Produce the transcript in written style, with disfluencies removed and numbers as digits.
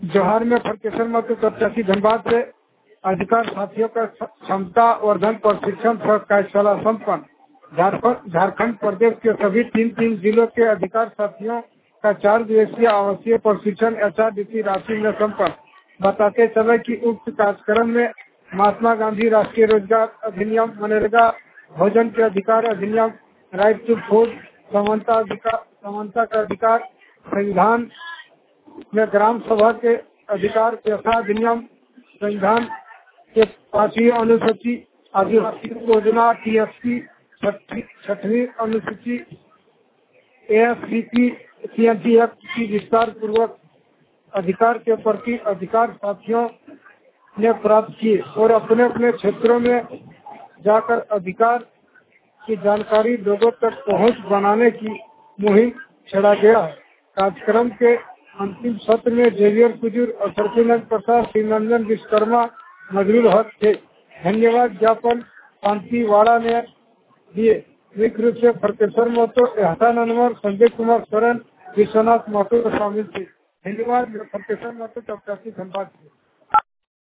जोहार में फरकेश्वर महतो चपचासी धनबाद से अधिकार साथियों का क्षमता वर्धन प्रशिक्षण सह कार्यशाला संपन्न। झारखंड प्रदेश के सभी तीन जिलों के अधिकार साथियों का 4 दिवसीय आवासीय प्रशिक्षण HRDC रांची में संपन्न। बताते चले कि उक्त कार्यक्रम में महात्मा गांधी राष्ट्रीय रोजगार अधिनियम, मनरेगा, भोजन के अधिकार अधिनियम, राइट टू फूड, समानता का अधिकार, संविधान में ग्राम सभा के अधिकार, पेशा अधिनियम, संविधान के 5वीं अनुसूची, आदिवासी योजना TSP, 6वीं अनुसूची ASCP, CNTF की विस्तार पूर्वक अधिकार के प्रति अधिकार साथियों ने प्राप्त किए और अपने अपने क्षेत्रों में जाकर अधिकार की जानकारी लोगों तक पहुंच बनाने की मुहिम छेड़ा गया है। कार्यक्रम के अंतिम सत्र में जेवियर कुजूर और सरफिनंद प्रसाद, श्रीनंदन विश्वकर्मा मजरूर हक थे। धन्यवाद ज्ञापन शांति वाड़ा ने दिए। मुख्य रूप से फरकेश्वर महतो, एहसान अनवर, संजय कुमार सोरेन, विश्वनाथ महतो शामिल थे। धन्यवाद। फरकेश्वर महतो चपचासी धनबाद।